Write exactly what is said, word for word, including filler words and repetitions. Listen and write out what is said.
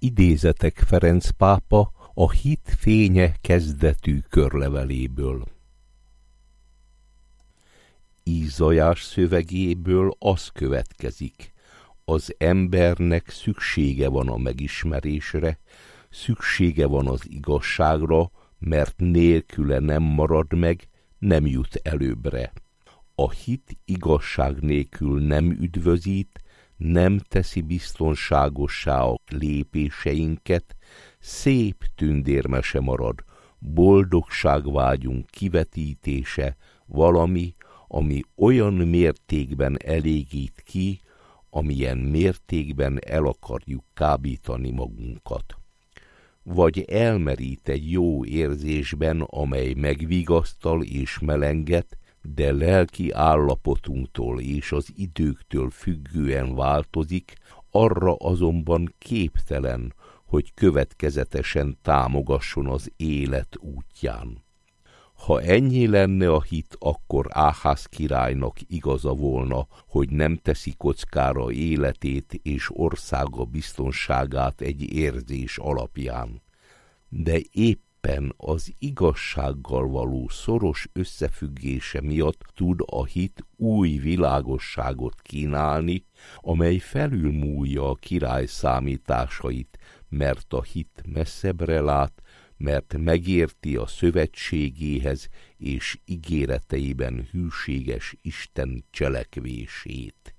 Idézetek Ferenc pápa a Hit fénye kezdetű körleveléből. Ízajás szövegéből az következik: az embernek szüksége van a megismerésre, szüksége van az igazságra, mert nélküle nem marad meg, nem jut előbbre. A hit igazság nélkül nem üdvözít, nem teszi biztonságossá a lépéseinket, szép tündérmese marad, boldogságvágyunk kivetítése, valami, ami olyan mértékben elégít ki, amilyen mértékben el akarjuk kábítani magunkat. Vagy elmerít egy jó érzésben, amely megvigasztal és melenget, de lelki állapotunktól és az időktől függően változik, arra azonban képtelen, hogy következetesen támogasson az élet útján. Ha ennyi lenne a hit, akkor Áház királynak igaza volna, hogy nem teszi kockára életét és országa biztonságát egy érzés alapján. De éppen az igazsággal való szoros összefüggése miatt tud a hit új világosságot kínálni, amely felülmúlja a király számításait, mert a hit messzebbre lát, mert megérti a szövetségéhez és ígéreteiben hűséges Isten cselekvését.